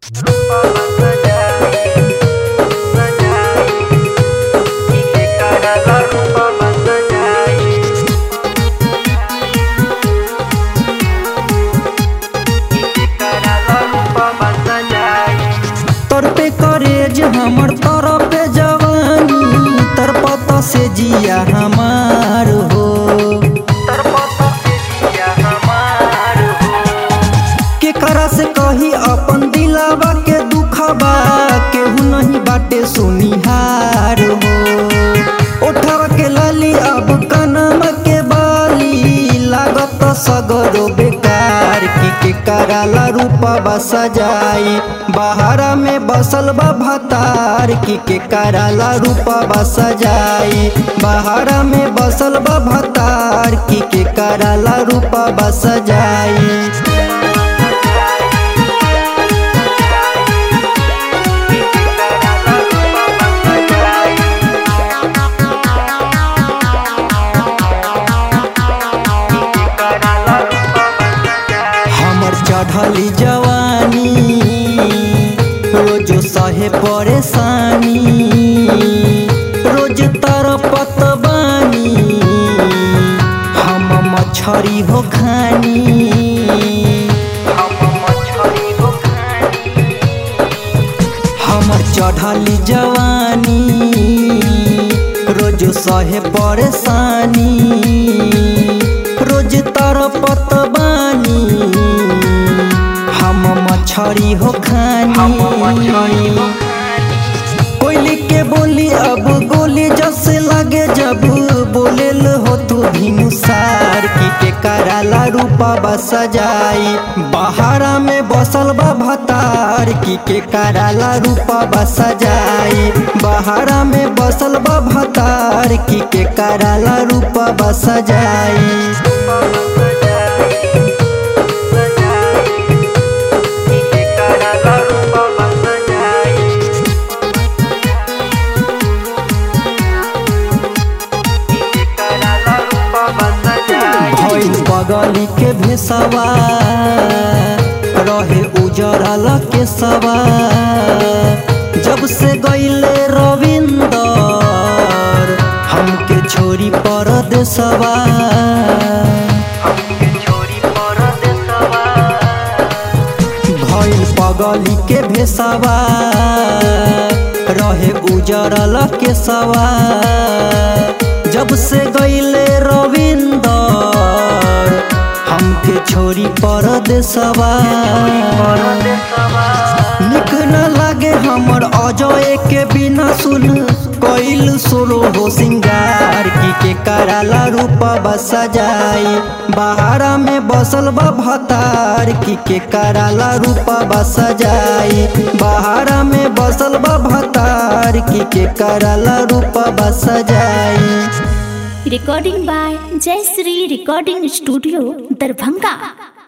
हमर तरफ जवानी तरपत से जिया हमार हो, के करा से कही अपन दिलावा के दुखबा केहू नहीं बाटे सुनिहार हो। उठावा के लाली अब कनम के बाली लागत सगरो बेकार की कराला रूपा सजाई बहारा में बसल बा भतार की कराला रूपा सजाई बहारा में बसल बा भतार की कराला रूपा सजाई। चढ़ली जवानी रोज सहे परेशानी रोज तरपत बानी हम मछरी हो खानी हमर चढ़ली जवानी रोज सहे परेशानी रोज तरपत बानी हम मछरी हो खानी। कोयली के बोली अब गोली जैसे लगे जब बोलेल हो तू भिनुसार की कराला रूपा सजाई बहारा में बसल बा भतार की कराला रूपा सजाई बहारा में बसल बा भतार की कराला रूपा सजाई। बगली के भेसवा रहे उजरल के सवा जब से गईले रविंदर हमके छोरी परदेसवा भइल बगली के भेसवा रहे उजरल के सवा जब से गईले रविंदर हमके छोरी परदेसवा निक न लागे हमर अजय के बिना सुन कइल सोरो हो सिंगार की कराला रूपा सजाई बहारा में बसल बा भतार की कराला रूपा सजाई बहारा में बसल बा भतार की कराला रूपा सजाई। Recording by Jayshree recording studio Darbhanga.